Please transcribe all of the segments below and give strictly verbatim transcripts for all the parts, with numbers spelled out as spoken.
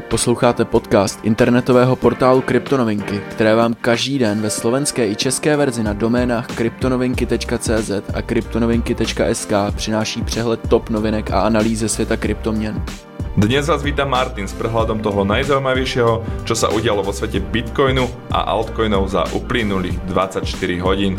Posloucháte podcast internetového portálu Kryptonovinky, které vám každý den ve slovenské i české verzi na doménách kryptonovinky tečka cé zet a kryptonovinky tečka es ká přináší přehled top novinek a analýz ze světa kryptoměn. Dnes vás víta Martin s prehľadom toho najzaujímavejšieho, čo sa udialo vo svete Bitcoinu a altcoinov za uplynulých dvadsaťštyri hodín.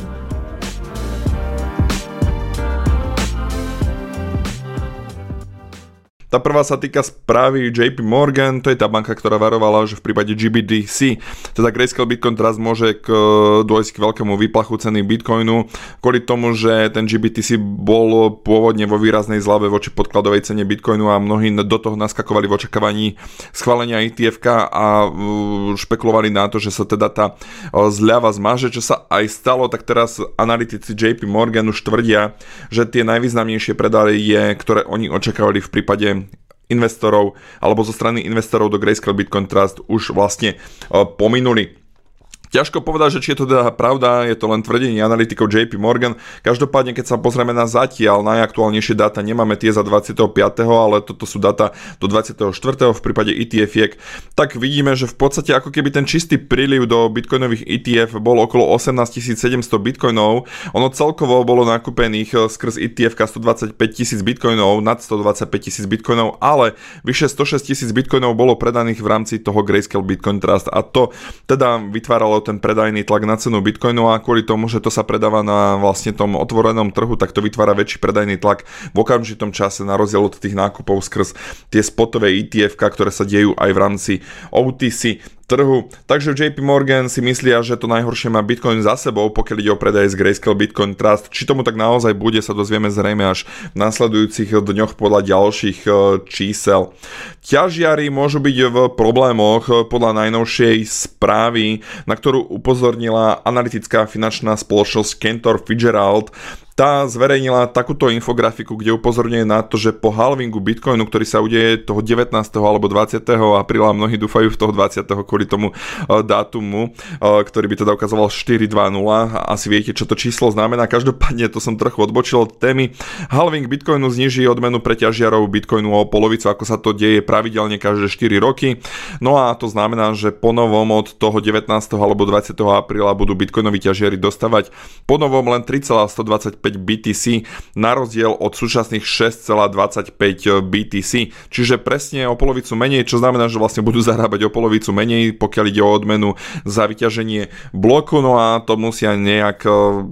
Tá prvá sa týka správy J P Morgan, to je tá banka, ktorá varovala, že v prípade G B D C, teda Grayscale Bitcoin Trust, môže k, dôjsť k veľkému výplachu ceny Bitcoinu, kvôli tomu, že ten G B T C bol pôvodne vo výraznej zlave voči podkladovej cene Bitcoinu a mnohí do toho naskakovali v očakávaní schválenia E T F a špekulovali na to, že sa teda tá zľava zmaže, čo sa aj stalo. Tak teraz analytici J P Morgan už tvrdia, že tie najvýznamnejšie predaje, ktoré oni očakávali v prípade investorov alebo zo strany investorov do Grayscale Bitcoin Trust, už vlastne uh, pominuli. Ťažko povedať, že či je to teda pravda, je to len tvrdenie analytikov J P Morgan. Každopádne, keď sa pozrieme na zatiaľ najaktuálnejšie dáta, nemáme tie za dvadsiateho piateho ale toto sú dáta do dvadsiateho štvrtého v prípade E T F-iek, tak vidíme, že v podstate ako keby ten čistý príliv do bitcoinových E T F bol okolo osemnásťtisícsedemsto bitcoinov. Ono celkovo bolo nakúpených skrz E T F stodvadsaťpäť tisíc bitcoinov, nad stodvadsaťpäť tisíc bitcoinov, ale vyše stošesť tisíc bitcoinov bolo predaných v rámci toho Grayscale Bitcoin Trust a to teda vytváralo ten predajný tlak na cenu Bitcoinu a kvôli tomu, že to sa predáva na vlastne tom otvorenom trhu, tak to vytvára väčší predajný tlak v okamžitom čase na rozdiel od tých nákupov skrz tie spotové E T F, ktoré sa dejú aj v rámci O T C trhu. Takže J P Morgan si myslia, že to najhoršie má Bitcoin za sebou, pokiaľ ide o predaj z Grayscale Bitcoin Trust. Či tomu tak naozaj bude, sa dozvieme zrejme až v nasledujúcich dňoch podľa ďalších čísel. Ťažiari môžu byť v problémoch podľa najnovšej správy, na ktorú upozornila analytická finančná spoločnosť Cantor Fitzgerald. Tá zverejnila takúto infografiku, kde upozorňuje na to, že po halvingu Bitcoinu, ktorý sa udeje toho devätnásteho alebo dvadsiateho apríla, mnohí dúfajú v toho dvadsiateho kvôli tomu dátumu, ktorý by teda ukazoval štyri dva nula. Asi viete, čo to číslo znamená. Každopádne to som trochu odbočil od témy. Halving Bitcoinu zniží odmenu pre ťažiarov Bitcoinu o polovicu, ako sa to deje pravidelne každé štyri roky. No a to znamená, že ponovom od toho devätnásteho alebo dvadsiateho apríla budú bitcoinoví ťažiari dostávať ponovom len tri celé stodvadsaťpäť B T C na rozdiel od súčasných šesť celé dvadsaťpäť B T C, čiže presne o polovicu menej, čo znamená, že vlastne budú zarábať o polovicu menej, pokiaľ ide o odmenu za vyťaženie bloku, no a to musia nejak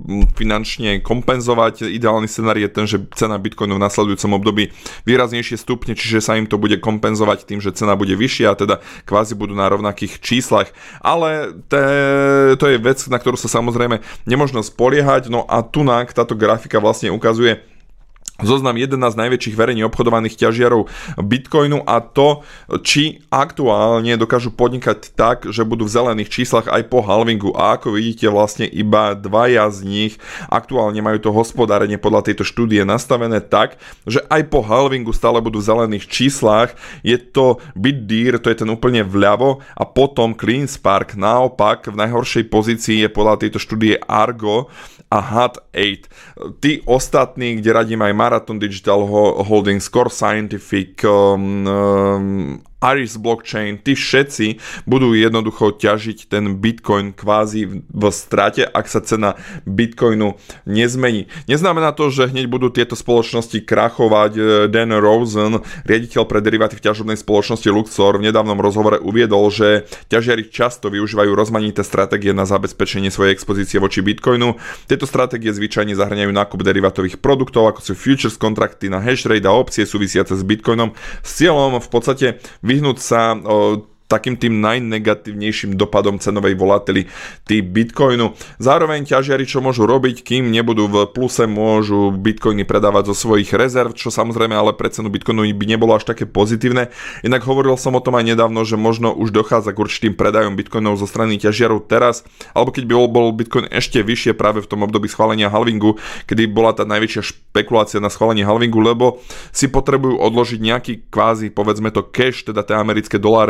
finančne kompenzovať. Ideálny scenár je ten, že cena Bitcoinu v nasledujúcom období výraznejšie stupne, čiže sa im to bude kompenzovať tým, že cena bude vyššia a teda kvázi budú na rovnakých číslach, ale te, to je vec, na ktorú sa samozrejme nemožno spoliehať. No a tunak táto grafika vlastne ukazuje zoznam jedenásť najväčších verejne obchodovaných ťažiarov Bitcoinu a to, či aktuálne dokážu podnikať tak, že budú v zelených číslach aj po halvingu. A ako vidíte, vlastne iba dvaja z nich aktuálne majú to hospodárenie podľa tejto štúdie nastavené tak, že aj po halvingu stále budú v zelených číslach. Je to BitDeer, to je ten úplne vľavo, a potom CleanSpark naopak v najhoršej pozícii je podľa tejto štúdie Argo a Hut osem. Tí ostatní, kde radím aj Marathon Digital Holdings, Core Scientific, um, um, Aris Blockchain, tí všetci budú jednoducho ťažiť ten Bitcoin kvázi v strate, ak sa cena Bitcoinu nezmení. Neznamená to, že hneď budú tieto spoločnosti krachovať. Dan Rosen, riaditeľ pre deriváty v ťažobnej spoločnosti Luxor, v nedávnom rozhovore uviedol, že ťažiari často využívajú rozmanité stratégie na zabezpečenie svojej expozície voči Bitcoinu. Tieto stratégie zvyčajne zahŕňajú nákup derivátových produktov, ako sú futures kontrakty na hashrate a opcie súvisiace s Bitcoinom, s cieľom v podstate vyhnúť sa o, takým tým najnegatívnejším dopadom cenovej volatility Bitcoinu. Zároveň ťažiari, čo môžu robiť, kým nebudú v pluse, môžu Bitcoiny predávať zo svojich rezerv, čo samozrejme ale pre cenu Bitcoinu by nebolo až také pozitívne. Inak hovoril som o tom aj nedávno, že možno už dochádza k určitým predajom Bitcoinov zo strany ťažiarov teraz, alebo keď by bol Bitcoin ešte vyššie práve v tom období schválenia halvingu, kedy bola tá najväčšia špekulácia na schválenie halvingu, lebo si potrebujú odložiť nejaký kvázi, povedzme to cash, teda tie americké doláre bokom,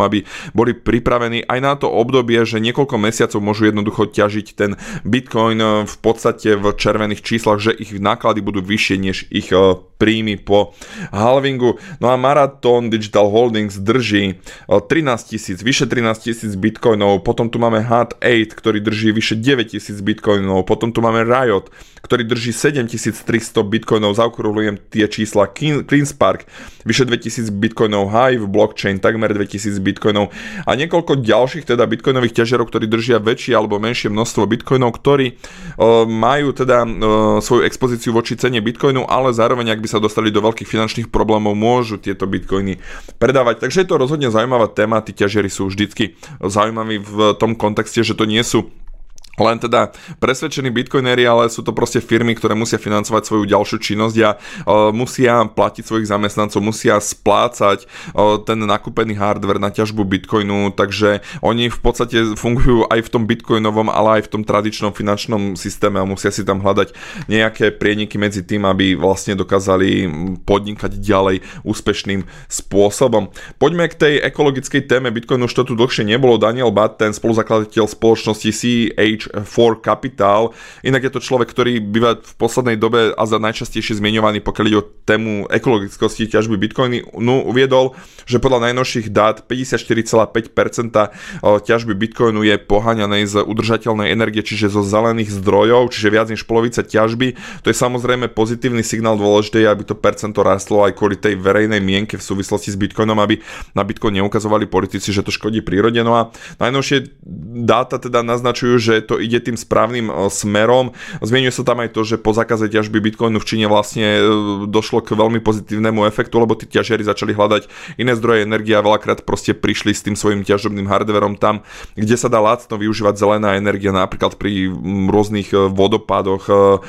aby boli pripravení aj na to obdobie, že niekoľko mesiacov môžu jednoducho ťažiť ten Bitcoin v podstate v červených číslach, že ich náklady budú vyššie než ich príjmy po halvingu. No a Marathon Digital Holdings drží trinásť tisíc, vyše trinásť tisíc bitcoinov, potom tu máme Hut osem, ktorý drží vyše deväť tisíc bitcoinov, potom tu máme Riot, ktorý drží sedem tisíc tristo bitcoinov, zaokrúhľujem tie čísla, CleanSpark, vyše dvetisíc bitcoinov, Hive Blockchain, takmer dvetisíc bitcoinov a niekoľko ďalších teda bitcoinových ťažiarov, ktorí držia väčšie alebo menšie množstvo bitcoinov, ktorí uh, majú teda uh, svoju expozíciu voči cene bitcoinu, ale zároveň, ak by sa dostali do veľkých finančných problémov, môžu tieto bitcoiny predávať. Takže je to rozhodne zaujímavá téma, tí ťažiari sú vždycky zaujímaví v tom kontexte, že to nie sú len teda presvedčení bitcoineri, ale sú to proste firmy, ktoré musia financovať svoju ďalšiu činnosť a uh, musia platiť svojich zamestnancov, musia splácať uh, ten nakúpený hardware na ťažbu bitcoinu, takže oni v podstate fungujú aj v tom bitcoinovom, ale aj v tom tradičnom finančnom systéme a musia si tam hľadať nejaké prieniky medzi tým, aby vlastne dokázali podnikať ďalej úspešným spôsobom. Poďme k tej ekologickej téme. Bitcoinu už to tu dlhšie nebolo. Daniel Batten, spoluzakladateľ spoločnosti C H four Capital. Inak je to človek, ktorý býva v poslednej dobe a za najčastejšie zmieňovaný, pokiaľ ide o tému ekologickosti ťažby bitcoiny. No, uviedol, že podľa najnovších dát päťdesiatštyri celá päť percent ťažby bitcoinu je poháňanej z udržateľnej energie, čiže zo zelených zdrojov, čiže viac než polovica ťažby. To je samozrejme pozitívny signál, dôležité je, aby to percento rastlo aj kvôli tej verejnej mienke v súvislosti s bitcoinom, aby na bitcoin neukazovali politici, že to škodí prírode. No a najnovšie dáta teda naznačujú, že to ide tým správnym smerom. Zmieňuje sa tam aj to, že po zákaze ťažby bitcoinu v Číne vlastne došlo k veľmi pozitívnemu efektu, lebo tí ťažiari začali hľadať iné zdroje energie a veľakrát proste prišli s tým svojim ťažobným hardverom tam, kde sa dá lacno využívať zelená energia, napríklad pri rôznych vodopádoch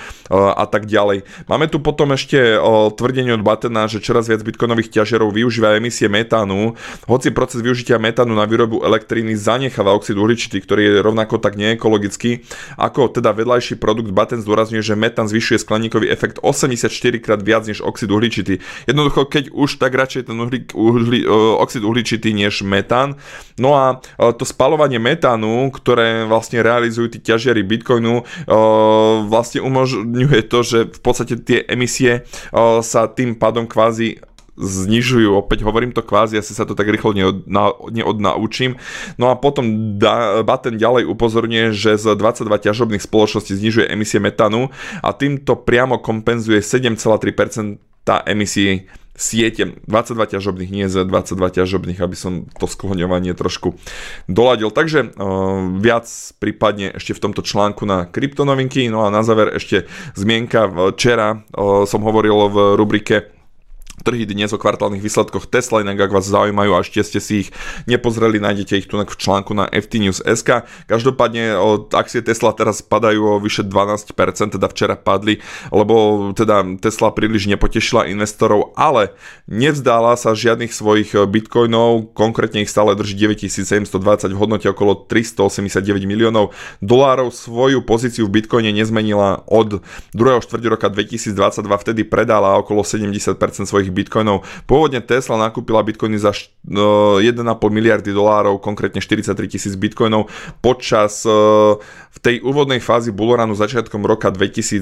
a tak ďalej. Máme tu potom ešte tvrdenie od Battena, že čoraz viac bitcoinových ťažiarov využíva emisie metánu, hoci proces využitia metánu na výrobu elektriny zanecháva oxid uhličitý, ktorý je rovnako tak neekologický. Ako teda vedľajší produkt, Batten zdôrazňuje, že metán zvyšuje skleníkový efekt osemdesiatštyri krát viac než oxid uhličitý. Jednoducho, keď už, tak radšej ten uhli, uhli, oxid uhličitý než metán. No a to spaľovanie metánu, ktoré vlastne realizujú tí ťažiari bitcoinu, vlastne umožňuje to, že v podstate tie emisie sa tým pádom kvázi znižujú. Opäť hovorím to kvázi, asi sa to tak rýchlo neodna, neodnaučím. No a potom da, Batten ďalej upozorňuje, že z dvadsaťdva ťažobných spoločností znižuje emisie metánu a týmto priamo kompenzuje sedem celá tri percent emisí siete. dvadsaťdva ťažobných, nie z dvadsaťdva ťažobných, aby som to skloňovanie trošku doladil. Takže uh, viac prípadne ešte v tomto článku na kryptonovinky. No a na záver ešte zmienka. Včera uh, som hovoril v rubrike Trhy dnes o kvartálnych výsledkoch Tesla, inak ak vás zaujímajú a ešte ste si ich nepozreli, nájdete ich tu v článku na ef té news bodka es ká. Každopádne akcie Tesla teraz padajú o vyše dvanásť percent, teda včera padli, lebo teda Tesla príliš nepotešila investorov, ale nevzdála sa žiadnych svojich bitcoinov, konkrétne ich stále drží deväťtisícsedemstodvadsať v hodnote okolo tristoosemdesiatdeväť miliónov dolárov. Svoju pozíciu v bitcoine nezmenila od druhého štvrť roka dvetisícdvadsaťdva, vtedy predala okolo sedemdesiat percent svojich bitcoinov. Pôvodne Tesla nakúpila bitcoiny za jeden celá päť miliardy dolárov, konkrétne štyridsaťtri tisíc bitcoinov počas v tej úvodnej fázi bullrunu začiatkom roka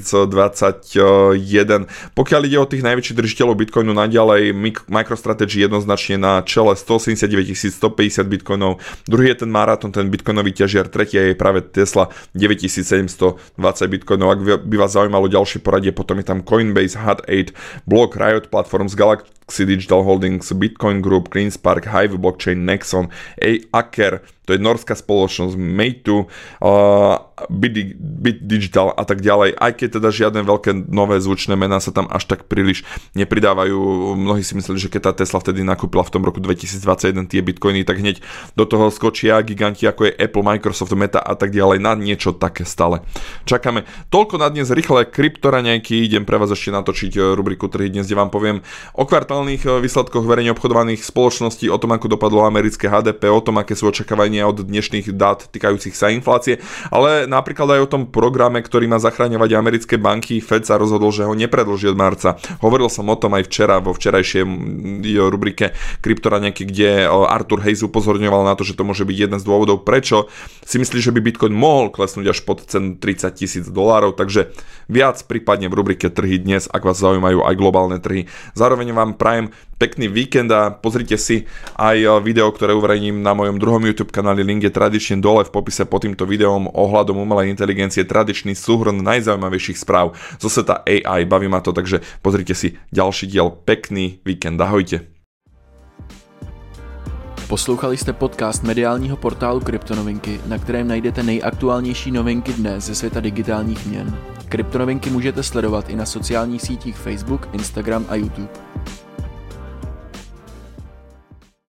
dvetisícdvadsaťjeden. Pokiaľ ide o tých najväčších držiteľov bitcoinu, naďalej MicroStrategy jednoznačne na čele stoosemdesiatdeväť tisíc stopäťdesiat bitcoinov, druhý je ten Marathon, ten bitcoinový ťažiar, tretí je práve Tesla deväťtisícsedemstodvadsať bitcoinov. Ak by vás zaujímalo ďalšie poradie, potom je tam Coinbase, Hut osem, Block, Riot Platforms, Galaxy Digital Holdings, Bitcoin Group, CleanSpark, Hive Blockchain, Nexon, Aker, to je norská spoločnosť, Meitu, uh, Bit, Bit Digital a tak ďalej. Aj keď teda žiadne veľké nové zvučné mená sa tam až tak príliš nepridávajú. Mnohí si mysleli, že keď tá Tesla vtedy nakúpila v tom roku dvetisícdvadsaťjeden tie bitcoiny, tak hneď do toho skočia giganti ako je Apple, Microsoft, Meta a tak ďalej. Na niečo také stále čakáme. Toľko na dnes rýchle kryptoraňajky. Idem pre vás ešte natočiť rubriku Trhy dnes, kde vám poviem o kvartálnych aktuálnych výsledkoch verejne obchodovaných spoločností, o tom, ako dopadlo americké há dé pé, o tom, aké sú očakávania od dnešných dát týkajúcich sa inflácie, ale napríklad aj o tom programe, ktorý má zachraňovať americké banky. Fed sa rozhodol, že ho nepredĺží od marca. Hovoril som o tom aj včera vo včerajšej rubrike Kryptoraňaky, kde Arthur Hayes upozorňoval na to, že to môže byť jeden z dôvodov, prečo si myslí, že by Bitcoin mohol klesnúť až pod cenu tridsať tisíc dolárov, takže viac prípadne v rubrike Trhy dnes, ak vás zaujímajú aj globálne trhy. Zároveň vám prajem pekný víkend a pozrite si aj video, ktoré uverejním na mojom druhom YouTube kanáli. Link je tradične dole v popise pod týmto videom ohľadom umelej inteligencie, tradičný súhrn najzaujímavejších správ zo sveta á í. Baví ma to, takže pozrite si ďalší diel. Pekný víkend, ahojte. Poslouchali jste podcast mediálního portálu Kryptonovinky, na kterém najdete nejaktuálnější novinky dne ze světa digitálních měn. Kryptonovinky můžete sledovat i na sociálních sítích Facebook, Instagram a YouTube.